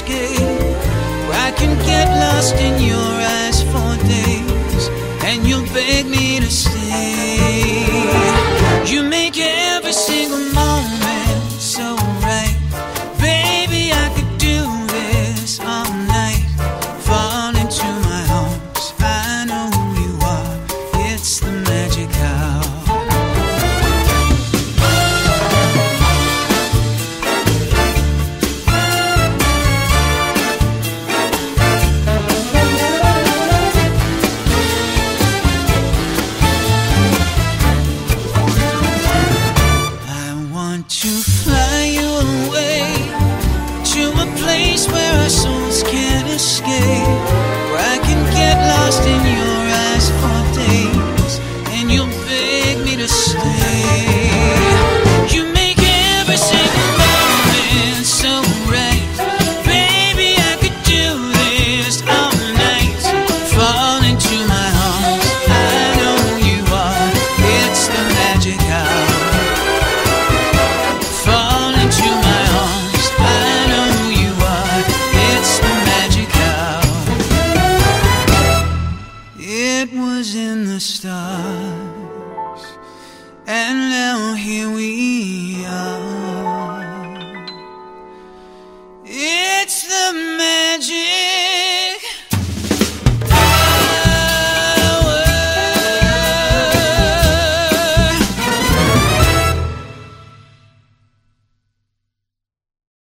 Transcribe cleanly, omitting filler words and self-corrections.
escape, where I can get lost in your eyes for days, and you'll beg me to stay. You make every single moment so right. Baby, I could do this all night. Fall into my arms, I know who you are. It's the magic hour. To fly you away to a place where our souls can't escape, where I can get lost in your eyes for days, and you'll beg me to stay. You make every single moment so right. Baby, I could do this all night. Fall into my arms, I know who you are. It's the magic hour. It was in the stars, and now here we are.